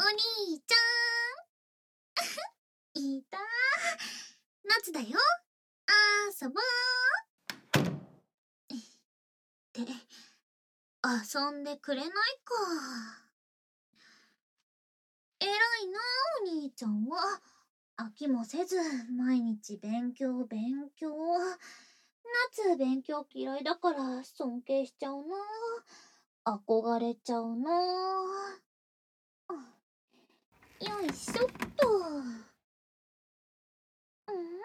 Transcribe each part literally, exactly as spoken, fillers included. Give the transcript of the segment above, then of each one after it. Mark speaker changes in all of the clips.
Speaker 1: 兄ちゃん。いた。夏だよ。遊ぼう。って遊んでくれないか。偉いな、お兄ちゃんは。飽きもせず毎日勉強勉強。夏勉強嫌いだから尊敬しちゃうな。憧れちゃうな。よいしょっと。うん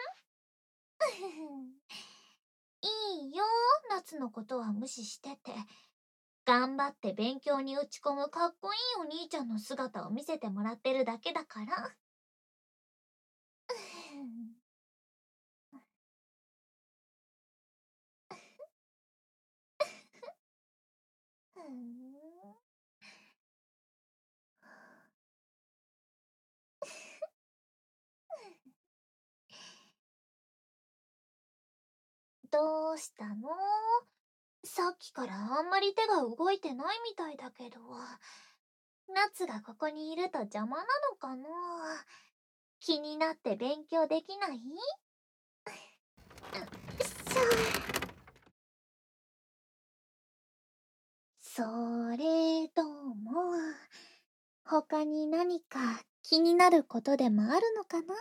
Speaker 1: いいよ、夏のことは無視してて。頑張って勉強に打ち込むかっこいいお兄ちゃんの姿を見せてもらってるだけだから。どうしたの？さっきからあんまり手が動いてないみたいだけど、夏がここにいると邪魔なのかな？気になって勉強できない？しょ。それとも、他に何か気になることでもあるのかな？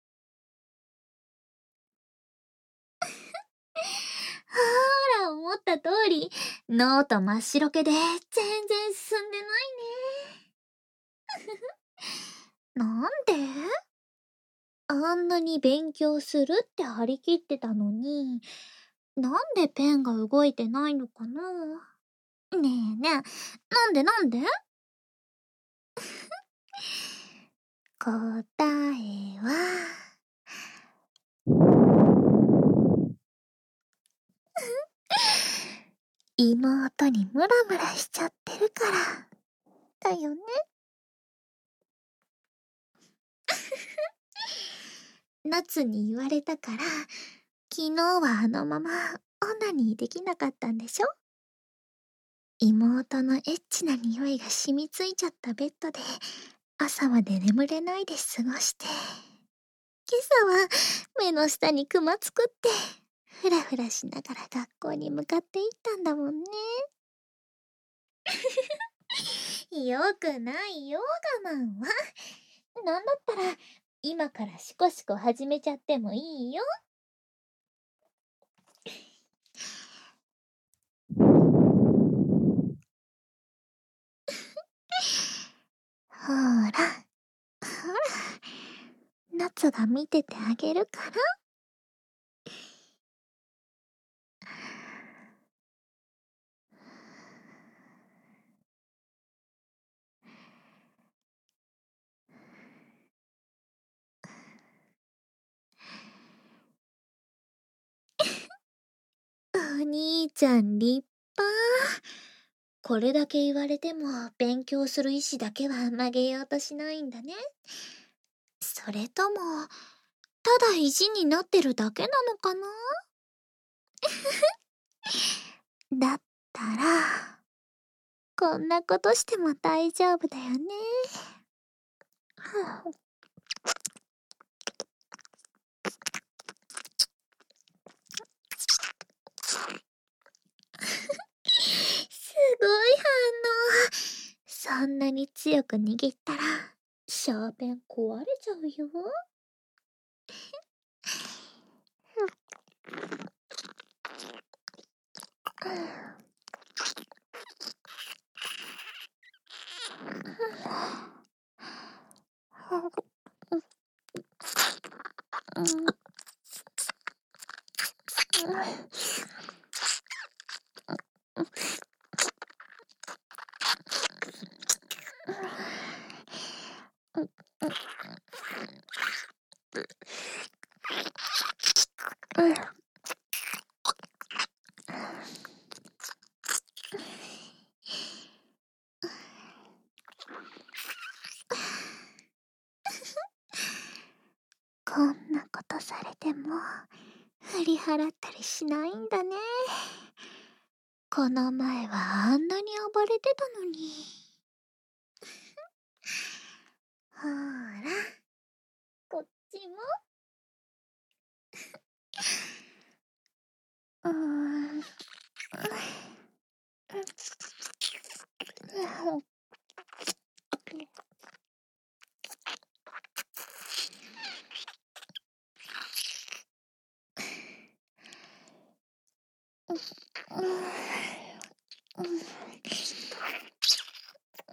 Speaker 1: ほら、思った通り、ノート真っ白けで全然進んでないね。なんで？あんなに勉強するって張り切ってたのに、なんでペンが動いてないのかな？ねえねえ、なんでなんで？答えは、妹にムラムラしちゃってるから、だよね。夏に言われたから、昨日はあのままオナニーできなかったんでしょ？妹のエッチな匂いが染みついちゃったベッドで朝まで眠れないで過ごして、今朝は目の下にクマ作ってフラフラしながら学校に向かって行ったんだもんね。よくないよ、我慢は。なんだったら今からシコシコ始めちゃってもいいよ。ほら、ほら、夏が見ててあげるから。お兄ちゃん立派。これだけ言われても勉強する意志だけは曲げようとしないんだね。それとも、ただ意地になってるだけなのかな？だったら、こんなことしても大丈夫だよね。はあ、すごい反応。そんなに強く握ったら、シャーペン壊れちゃうよ。こんなことされても振り払ったりしないんだね。この前はあんなに暴れてたのに。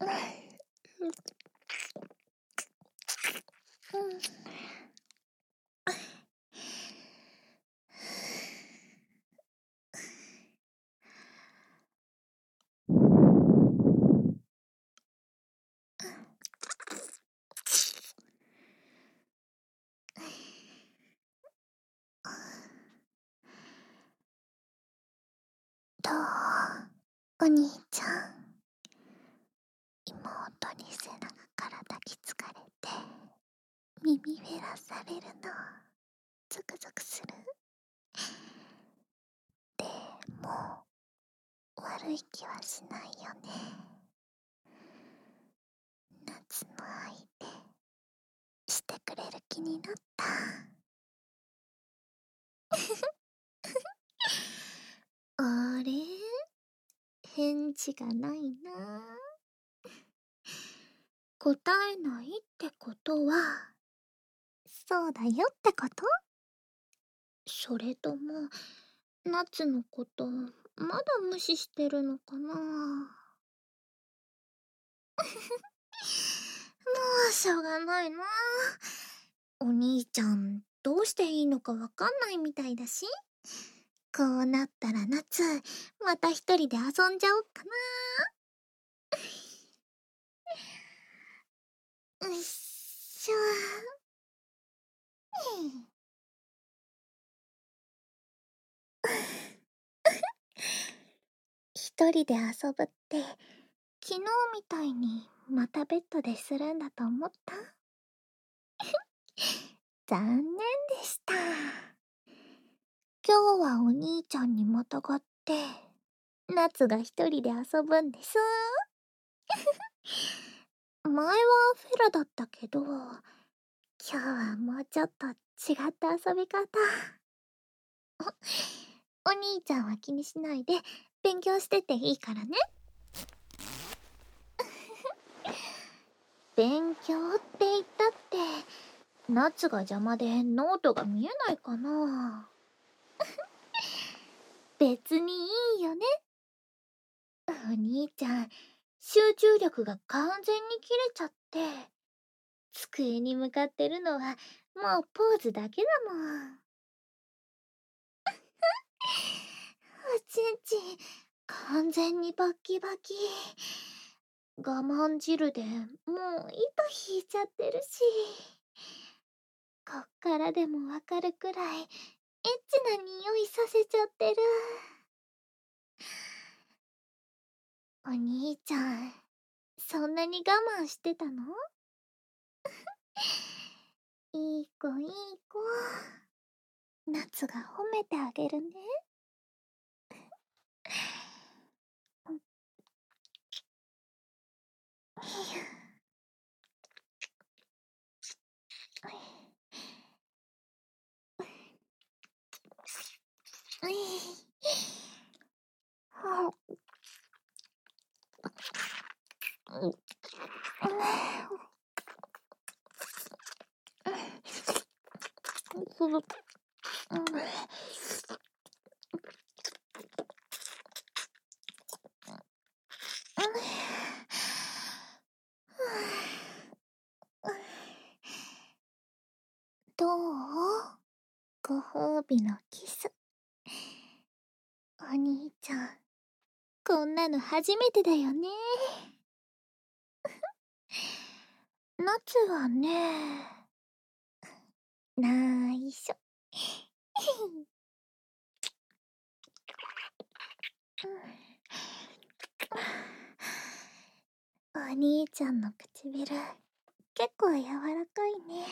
Speaker 1: どう？お兄ちゃん。妹に背中から抱きつかれて耳フェラされるのゾクゾクする？でも悪い気はしないよね。夏の相手してくれる気になった。あれ？返事がないな。答えないってことはそうだよってこと？それとも夏のことまだ無視してるのかな。もうしょうがないな。お兄ちゃんどうしていいのかわかんないみたいだし、こうなったら夏また一人で遊んじゃおっかな。うっしょ。一人で遊ぶって昨日みたいにまたベッドでするんだと思った？残念でした。今日はお兄ちゃんにまたがって夏が一人で遊ぶんです。前はフェラだったけど今日はもうちょっと違った遊び方。お兄ちゃんは気にしないで勉強してていいからね。勉強って言ったって夏が邪魔でノートが見えないかな。別にいいよね。お兄ちゃん集中力が完全に切れちゃって机に向かってるのはもうポーズだけだもん。おちんちん完全にバッキバキ。我慢汁でもう糸引いちゃってるし、こっからでもわかるくらいエッチな匂いさせちゃってる。お兄ちゃんそんなに我慢してたの？いい子いい子。夏が褒めてあげるね。どう？ご褒美のキス。お兄ちゃんこんなの初めてだよね。夏はねないしょ。お兄ちゃんの唇結構柔らかいね。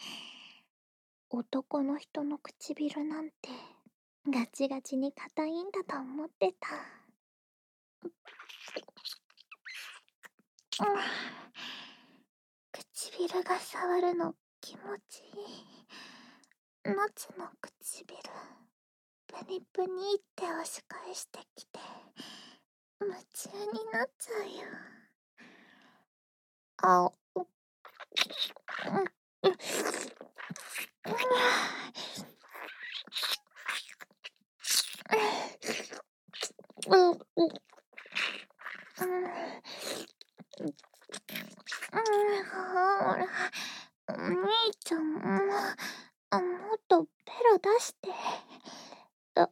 Speaker 1: 男の人の唇なんてガチガチに硬いんだと思ってた。唇が触るの気持ちいい。夏の唇プニプニって押し返してきて夢中になっちゃうよ。あ、う、う、う、う、う、 ほら、お兄ちゃんも、あ、もっとベロ出して。あ、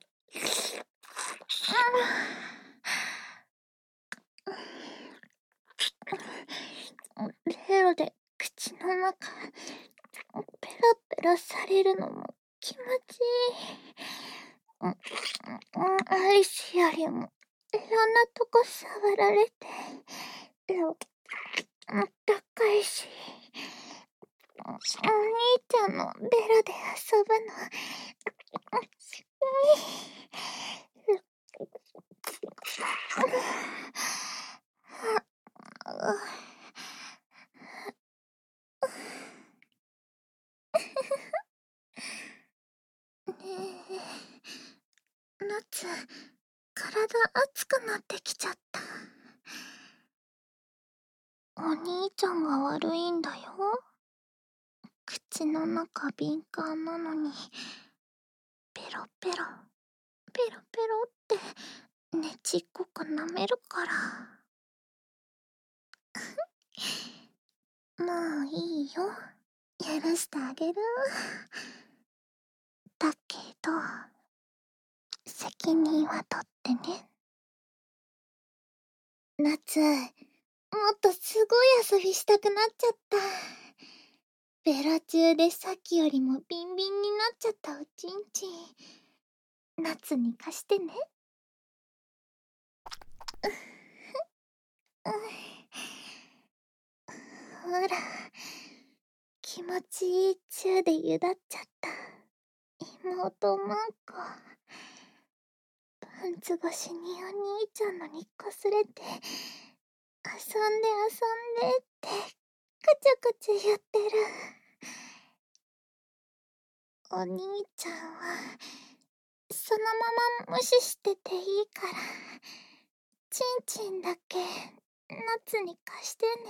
Speaker 1: ベロで口の中、ペラペラされるのも気持ちいい。アリスよりもいろんなとこ触られて、あったかいし、お兄ちゃんのベロで遊ぶの、夏、体熱くなってきちゃった。お兄ちゃんが悪いんだよ。口の中敏感なのに、ペロペロ、ペロペロってねちっこく舐めるから。もういいよ。許してあげる。だけど、責任は取ってね。夏、もっとすごい遊びしたくなっちゃった。ベロ中でさっきよりもビンビンになっちゃったおちんちん。夏に貸してね。ほら、気持ちいいチューでゆだっちゃった。妹マンコ。パンツ越しにお兄ちゃんのにこすれて、遊んで遊んでって、カチャカチャ言ってる。お兄ちゃんは、そのまま無視してていいから、ちんちんだけ、夏に貸してね。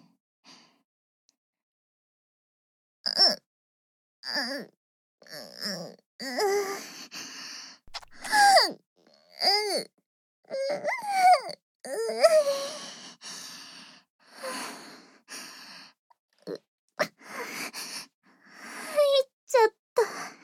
Speaker 1: う、う、う、う、う、入っちゃった。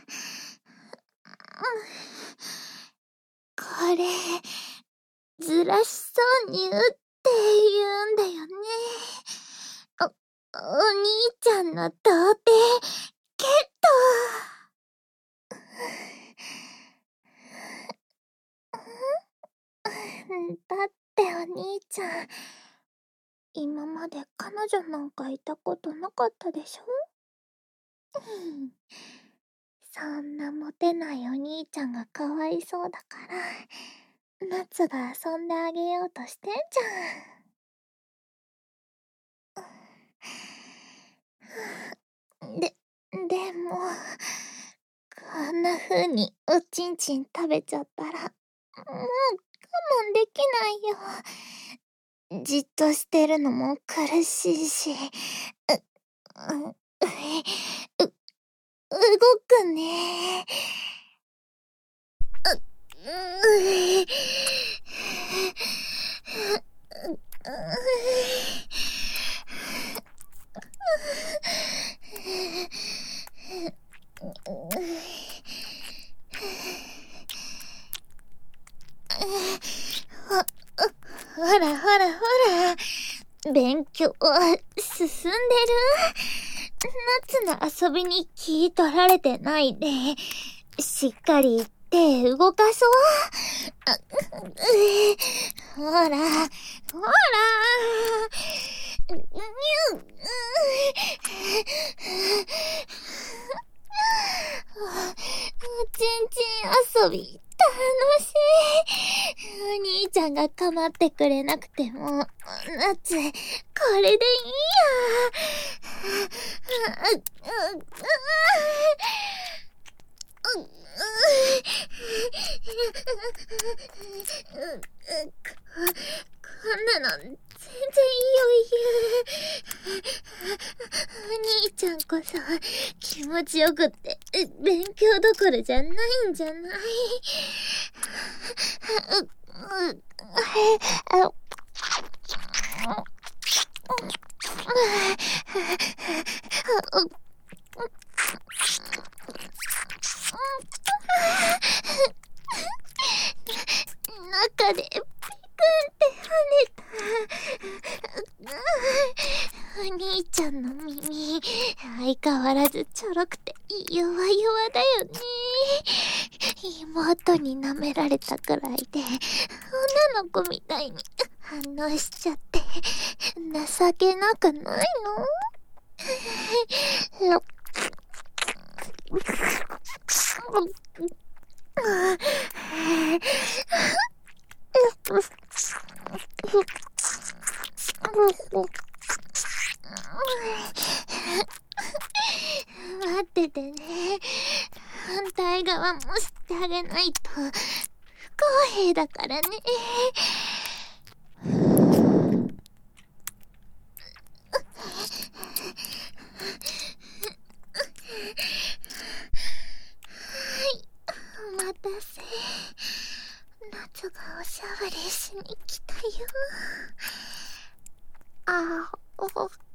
Speaker 1: これ、ずらしそうに打って言うんだよね。お、お兄ちゃんの童貞、ゲット。だってお兄ちゃん、今まで彼女なんかいたことなかったでしょ？そんなモテないお兄ちゃんがかわいそうだから、夏が遊んであげようとしてんじゃん。で、でも、こんな風におちんちん食べちゃったら、もう我慢できないよ。じっとしてるのも苦しいし、う、う、う、動くね。う、う、ほらほらほら、勉強進んでる？夏の遊びに気取られてないで、しっかり手動かそう。ほら、ほら。おちんちん遊び楽しい。お兄ちゃんが構ってくれなくても、夏、これでいいや。こんなの全然いいよ、お兄ちゃんこそ気持ちよくって勉強どころじゃないんじゃない？ 中でピクンって跳ねた。お兄ちゃんの耳、相変わらずちょろくて弱々だよね。妹に舐められたくらいで女の子みたいに反応しちゃって情けなくないの？待っててね。反対側もしてあげないと不公平だからね。お待たせ。夏がおしゃべりしに来たよ。あお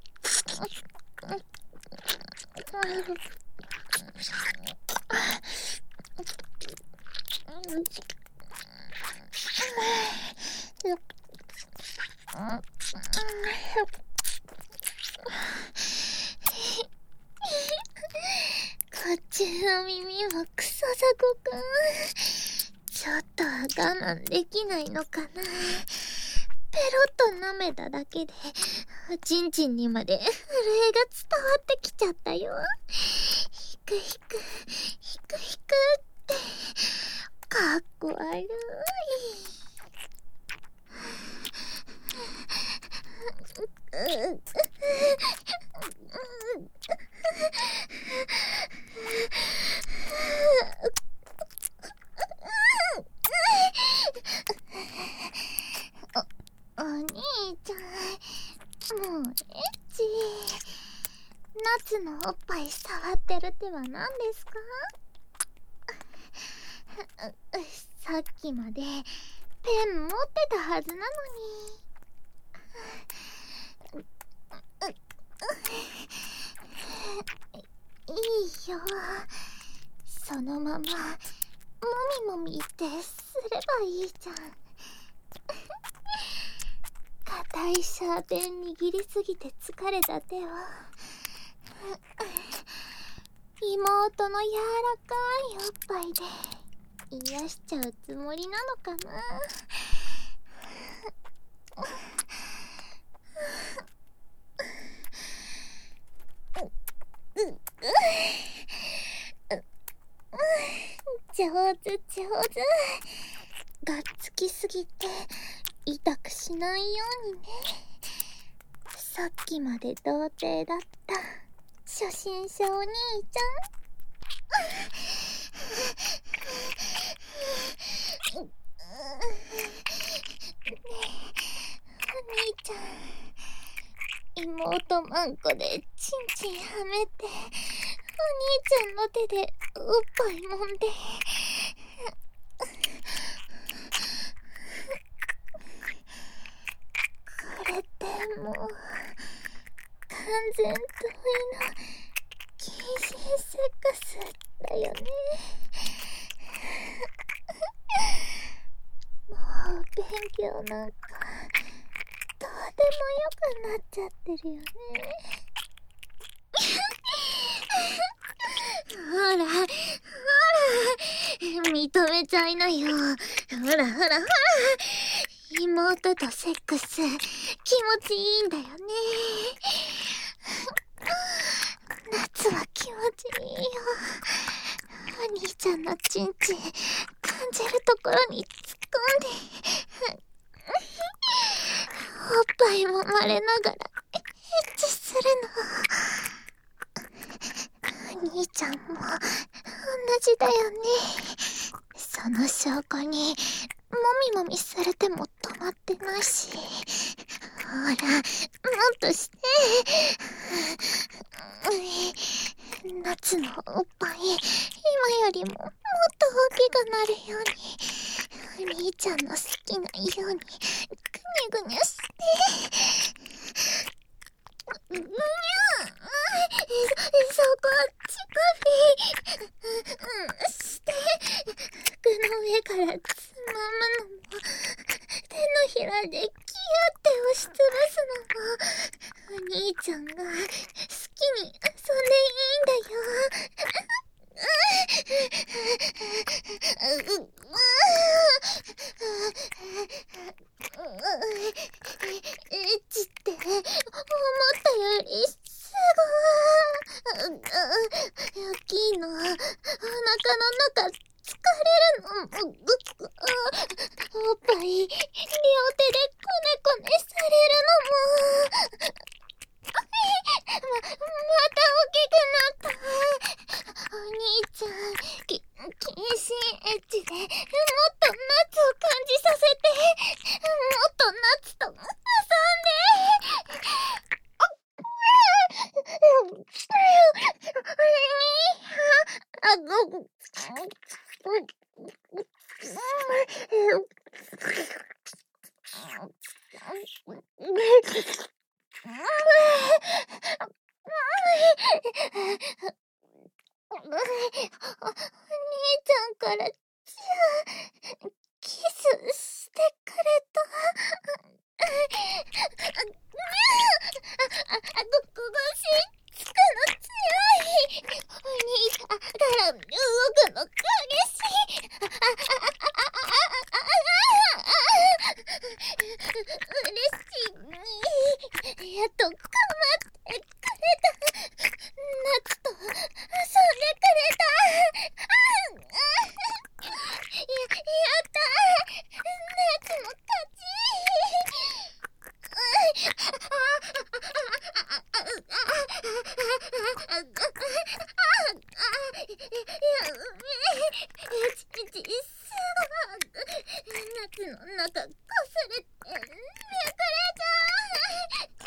Speaker 1: こっちの耳もクソザコか。ちょっとは我慢できないのかな。ペロッと舐めただけでおちんちんにまで震えが伝わってきちゃったよ。ひくひくひくひくってかっこ悪い。お、お兄ちゃん、もうエッチ。夏のおっぱい触ってる手は何ですか？さっきまでペン持ってたはずなのに。いいよ。そのままもみもみってすればいいじゃん。硬いシャーペン握りすぎて疲れた手を妹の柔らかいおっぱいで癒しちゃうつもりなのかな。上手上手。がっつきすぎて痛くしないようにね。さっきまで童貞だった初心者お兄ちゃん。ねえお兄ちゃん、妹マンコでチンチンはめてお兄ちゃんの手でおっぱい揉んでこれってもう完全同意の禁止セックスだよね。もう勉強なんかどうでもよくなっちゃってるよね。ほらほら認めちゃいなよ。ほらほらほら、妹とセックス気持ちいいんだよね。夏は気持ちいいよ。お兄ちゃんのチンチン感じるところに突っ込んでおっぱいもまれながらエッチするの。お兄ちゃんも同じだよね。その証拠にもみもみされても止まってないし。ほらもっとして。夏のおっぱい今よりももっと大きくなるようにお兄ちゃんの好きなようにぐにゅぐにゅして。ぐにゅそこ、チコピー。うん、して、服の上からつまむのも、手のひらでキューって押しつぶすのも、お兄ちゃんが好きに遊んでいいんだよ。エッチって思ったよりすごい大きいの。お腹の中疲れるのもぐっおっぱい両手でこねこねされるのもま、また大きくなった。お兄ちゃん、き、謹慎エッチで、もっと夏を感じさせて、もっと夏と遊んで。あの、お兄ちゃんからじゃあキスしてくれた。あ、あ、ここがしつくの強い。お兄ちゃんから動くの激しい。嬉しい。やっと構ってくれた。夏と遊んでくれた。や、やった。夏の勝ち。夏の中こすれてめくれちゃう。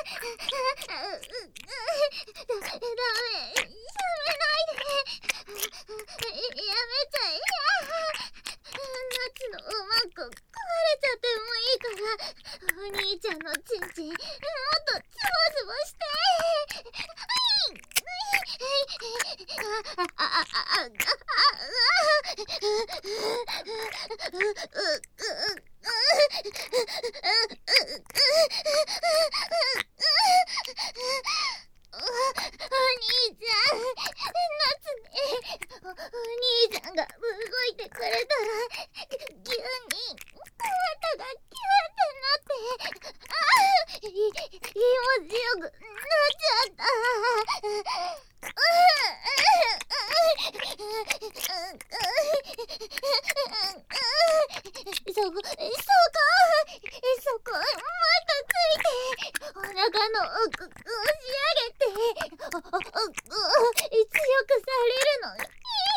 Speaker 1: ダメダメ、しゃべないで。やめちゃえ。夏のおまんこ壊れちゃってもいいからお兄ちゃんのチンチンもっとズボズボして。ああああああお兄ちゃん、夏ね、お、お兄ちゃんが動いてくれたら、急に、肩がキューってなって、ああ、気持ちよくなっちゃった。そこ、そこ、そこ、もっとついて、お腹の奥、押し上げて、お、お、お、お、強くされるの。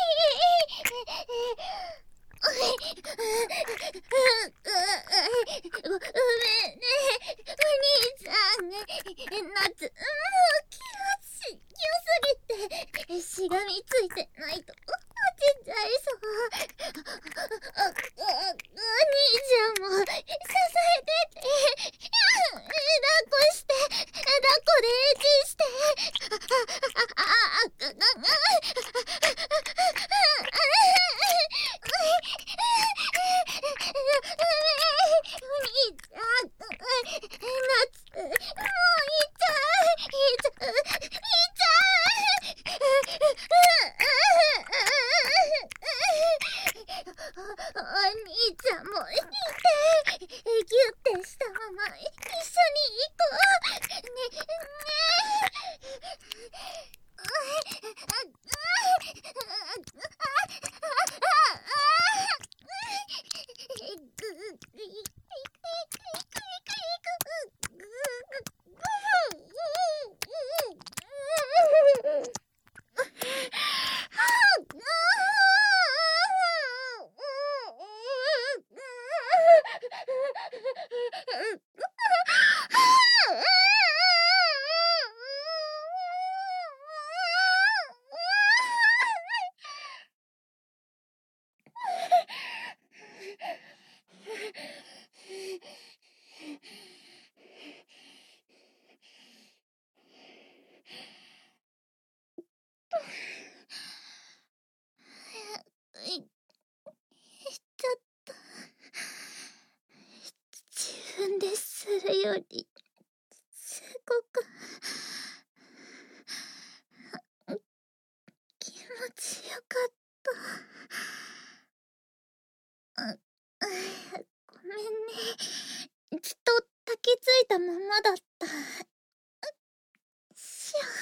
Speaker 1: ご、ごめんね、お兄ちゃんね、夏、もう気持ちよすぎて、しがみついてないと落ちちゃいそう。お、お、お兄ちゃんも支えてて、抱っこして、抱っこでエッチして、あ、あ、あ、あ、あ、お兄ちゃん、夏、もういっちゃう、いっちゃう、いっちゃう。お兄ちゃんもいて、ギュッてしたまま一緒に行こう。ね、ね。 よりすごく気持ちよかった。う、うごめんね。ずっと抱きついたままだった。しょ。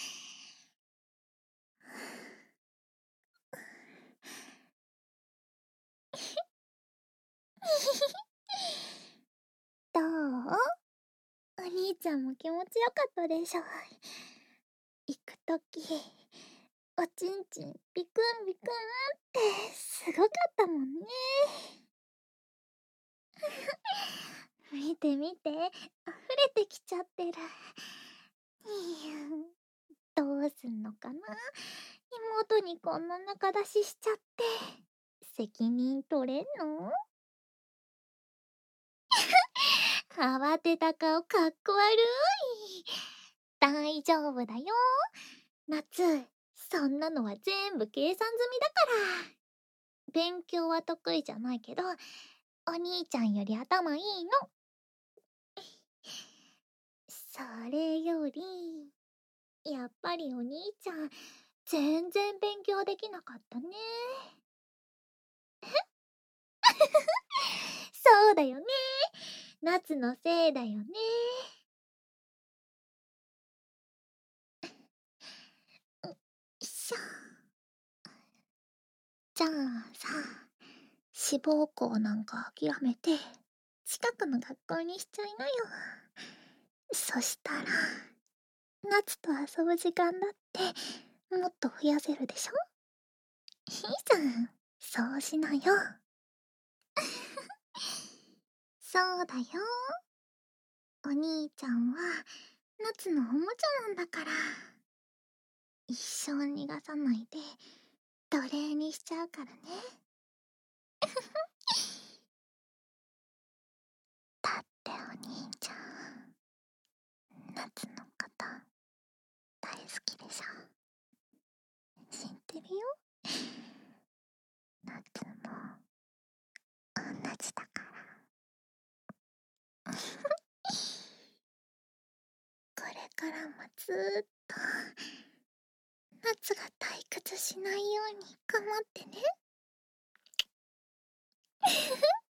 Speaker 1: どう？お兄ちゃんも気持ちよかったでしょ。行くとき、おちんちんビクンビクンってすごかったもんね。見て見て、溢れてきちゃってる。どうすんのかな、妹にこんな仲出ししちゃって。責任取れんの？慌てた顔かっこ悪い。大丈夫だよ。夏、そんなのは全部計算済みだから。勉強は得意じゃないけど、お兄ちゃんより頭いいの。それより、やっぱりお兄ちゃん、全然勉強できなかったね。そうだよね。夏のせいだよね。よいしょ。じゃあさ、志望校なんか諦めて、近くの学校にしちゃいなよ。そしたら、夏と遊ぶ時間だってもっと増やせるでしょ。いいじゃん、そうしなよ。そうだよ。お兄ちゃんは夏のおもちゃなんだから。一生逃がさないで奴隷にしちゃうからね。だってお兄ちゃん、夏のこと大好きでしょ。知ってるよ。夏も同じだから。これからもずーっと夏が退屈しないように頑張ってね。